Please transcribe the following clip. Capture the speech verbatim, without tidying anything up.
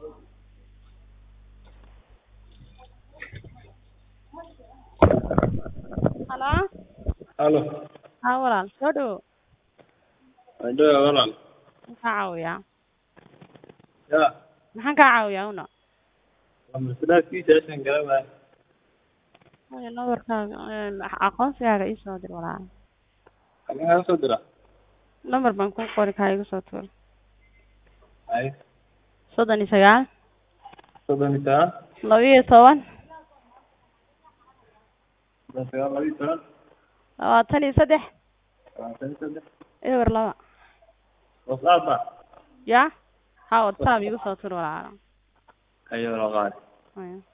Hello. Halo. Haa walaal soo dhawo. Ayo walaal. Maxaan kaa caawiyaa? Ya. Maxaan kaa caawiyaa una? Lama sidaadkiisa aysan garan waay. Haya numberkaaga aqoonsigaaga ii soo dir walaal. Xagaan soo dira. Number baan ku qori kaa igu soo tuur. Ay. soddon iyo sagaal. soddon iyo sagaal. laba iyo toban. soddon iyo sagaal laba iyo toban. labaatan iyo saddex. labaatan iyo saddex. eber laba. WhatsApp ba. Ya. Haa WhatsApp igu soo tuur walaal. Ayo walaal. Haya.